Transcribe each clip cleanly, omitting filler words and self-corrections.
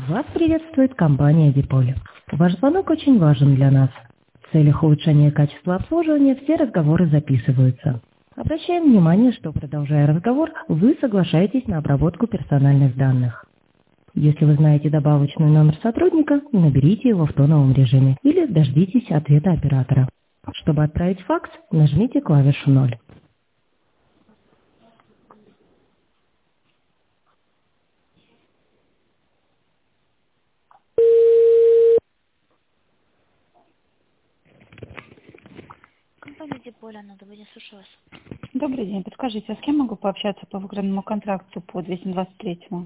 Вас приветствует компания Диполь. Ваш звонок очень важен для нас. В целях улучшения качества обслуживания все разговоры записываются. Обращаем внимание, что, продолжая разговор, вы соглашаетесь на обработку персональных данных. Если вы знаете добавочный номер сотрудника, наберите его в тоновом режиме или дождитесь ответа оператора. Чтобы отправить факс, нажмите клавишу 0. Компания Диполя, надо будет, слушаю вас. Добрый день. Подскажите, а с кем могу пообщаться по выигранному контракту по 223-му?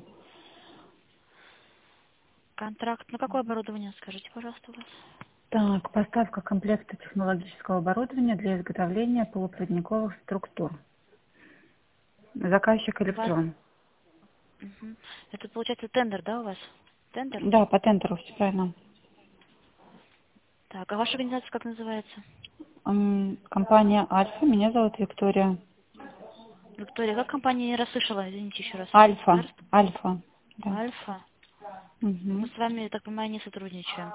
Контракт на какое оборудование, скажите, пожалуйста, у вас? Так, поставка комплекта технологического оборудования для изготовления полупроводниковых структур. Заказчик У вас? Электрон. Мгм. Это, получается, тендер, да, у вас? Тендер? Да, по тендеру, все правильно. Так, а ваша организация как называется? Компания Альфа, меня зовут Виктория. Виктория, как компания не расслышала, извините еще раз. Альфа, Альфа, да. Альфа. Мы Мгм. с вами, я так понимаю, не сотрудничаем.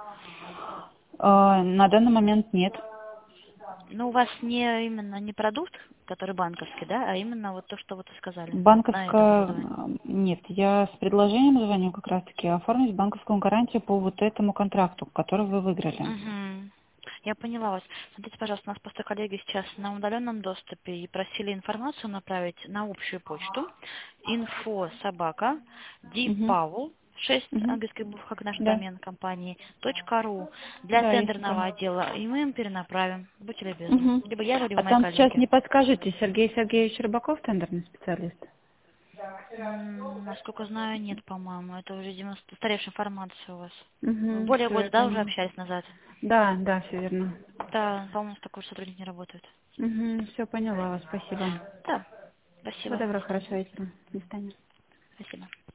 На данный момент нет. Но у вас не именно не продукт, который банковский, да, а именно вот то, что вот вы сказали, вот на это Банковская, оборудование. нет, я с предложением звоню как раз-таки оформить банковскую гарантию по вот этому контракту, который вы выиграли. Угу. Я поняла вас. Смотрите, пожалуйста, у нас просто коллеги сейчас на удаленном доступе и просили информацию направить на общую почту info собака Угу. dpavl 6 Угу. английских букв, как наш Да, домен компании, .ru для да, есть тендерного такое. отдела, и мы им перенаправим. Будьте любезны. Угу. Либо я, либо А мои там сейчас коллеги. не подскажете, Сергей Сергеевич Рыбаков, тендерный специалист? Насколько знаю, нет, по-моему. Это уже, видимо, устаревшая информация у вас. Вы Угу, более все, я года, да, уже поняла. общались назад? Да, да, все верно. Да, по-моему, такой же сотрудник не работает. Угу, все поняла вас, спасибо. Да, Всего спасибо. доброго, хорошего вечера. До свидания. Спасибо.